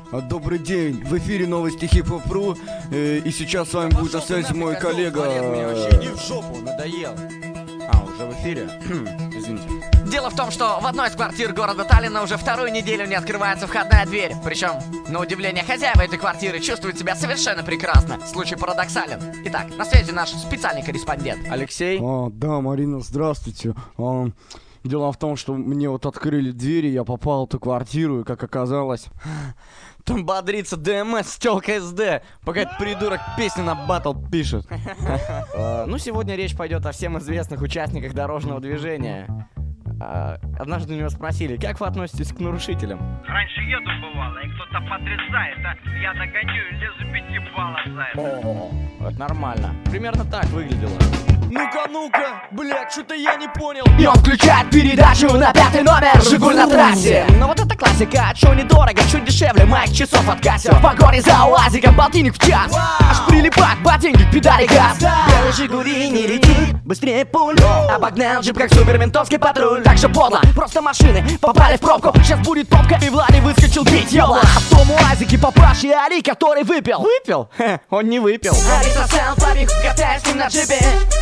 Добрый день, в эфире новости Хип-Хоп.ру, и сейчас с вами будет на связи мой коллега... Мне вообще иди в жопу, надоел. Уже в эфире? Извините. Дело в том, что в одной из квартир города Таллина уже вторую неделю не открывается входная дверь. Причем, на удивление, хозяева этой квартиры чувствуют себя совершенно прекрасно. Случай парадоксален. Итак, на связи наш специальный корреспондент. Алексей? Да, Марина, здравствуйте. Дело в том, что мне вот открыли двери, я попал в эту квартиру, и как оказалось... Там бодрится ДМС с тёлкой СД, пока этот придурок песню на батл пишет. Ну, сегодня речь пойдет о всем известных участниках дорожного движения. Однажды у него спросили, как вы относитесь к нарушителям? Раньше еду бывало, и кто-то подрезает, а я догоню и лезу 5 баллов за это. Это нормально. Примерно так выглядело. Ну-ка, блядь, что-то я не понял. И он включает передачу на 5-й номер «Жигуль на трассе». Ну вот это классика, чё недорого, чуть дешевле моих часов от кассер. В погоне за УАЗиком полтинник в час. Аж прилипает ботинки к педали газ. Белый «Жигули» не летит, быстрее пуль. Обогнал джип, как суперментовский патруль. Так же подло, просто машины попали в пробку. Сейчас будет топка, и Влади выскочил бить ёла. А в том УАЗике папаши Али, который выпил. Выпил? Он не выпил. Али сосал побег, катаясь с ним на джипе.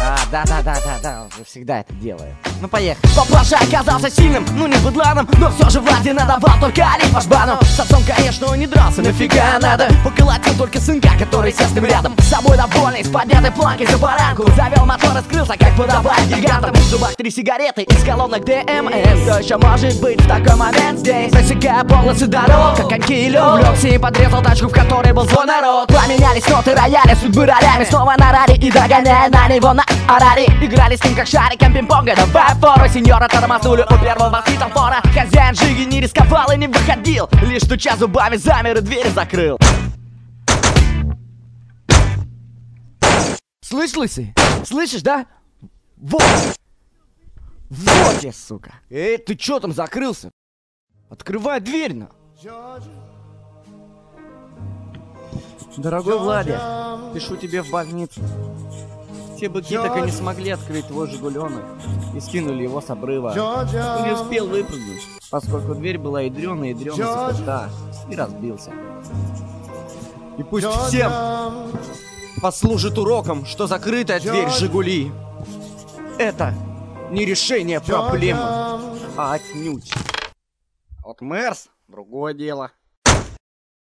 Да, уже всегда это делает. Ну, поехали. Папаша оказался сильным, ну не быдланом, но все же Влади надавал только Али по жбану. С отцом, конечно, он не дрался, нафига надо. Поколотил только сынка, который сел с ним рядом. С собой довольный, с поднятой планкой за баранку. Завел мотор и скрылся, как подобает гигантам. В зубах 3 сигареты из колонок ДМС. Что еще может быть в такой момент здесь? Засекая полосы дорог, как коньки и лед. Увлекся и подрезал тачку, в которой был злой народ. Поменялись ноты рояля, судьбы ролями. Снова на рари и догоняя на него на Арари. Играли с ним как шариком пинг-понга. Давай фору, сеньора тормознули у первого светофора. Хозяин Жиги не рисковал и не выходил, лишь стуча зубами замер и дверь закрыл. Слышь, лысый? Слышишь, да? Вот! Вот я, сука! Эй, ты чё там закрылся? Открывай дверь, на! Дорогой Владя, пишу тебе в больницу. Те быки так и не смогли открыть твой «Жигуленок» и скинули его с обрыва. Ты не успел выпрыгнуть, поскольку дверь была ядрёная со спирта, и разбился. И пусть всем послужит уроком, что закрытая дверь «Жигули» — это не решение проблемы, а отнюдь. Вот Мерс — другое дело.